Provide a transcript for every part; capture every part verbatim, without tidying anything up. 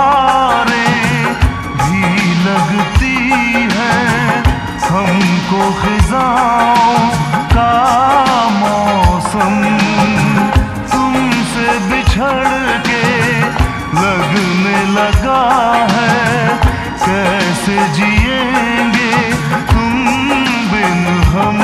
बहारें भी लगती हैं, हमको खिजाओं का मौसम तुमसे बिछड़ के लगने लगा है। कैसे जिएंगे तुम बिन हम।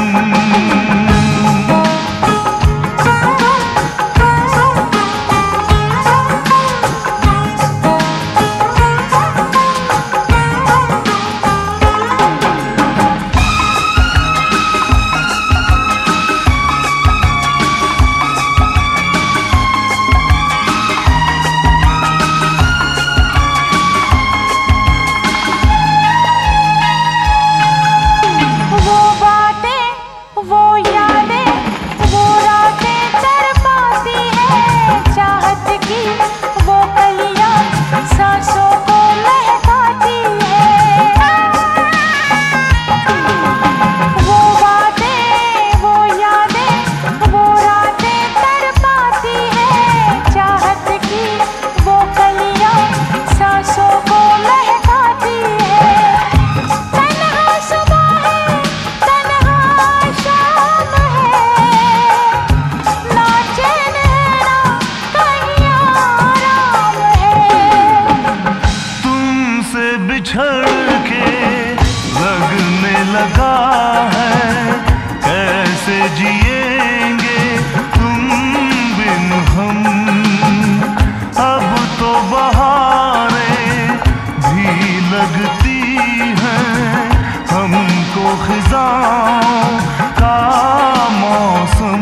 बिछड़ के लगने लगा है, कैसे जिएंगे तुम बिन हम। अब तो बहारें भी लगती हैं, हमको खिजाओं का मौसम।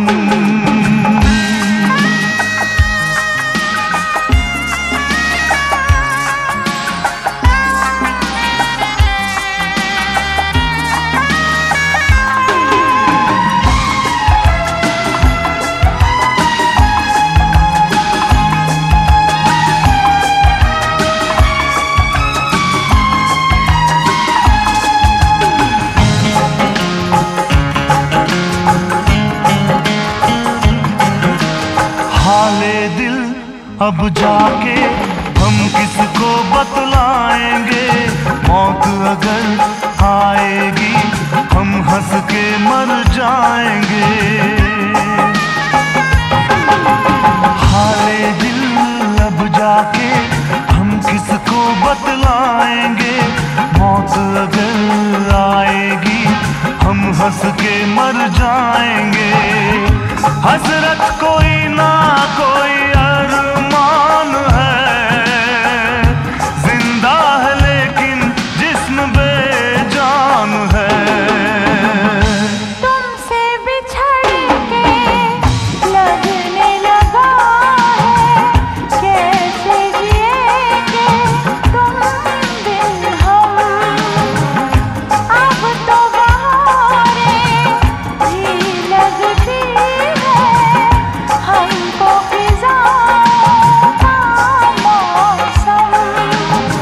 हाले दिल अब जाके हम किसको बतलाएंगे। मौत अगर आएगी हम हंस के मर जाएंगे। हाले दिल अब जाके हम किसको बतलाएंगे। मौत अगर आएगी हम हंस के मर जाएंगे। हसरत कोई ना कोई अरमान है, जिंदा है लेकिन जिस्म बेजान है। तुमसे बिछड़ के लगने लगा है, कैसे जिएंगे तुम बिन हम। अब तो बहारें भी लगती हमको खिजाओं का मौसम।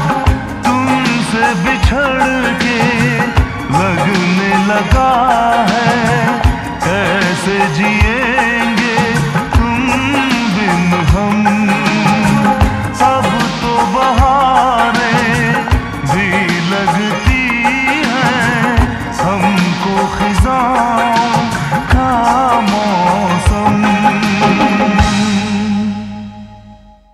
तुमसे बिछड़ के लगने लगा है,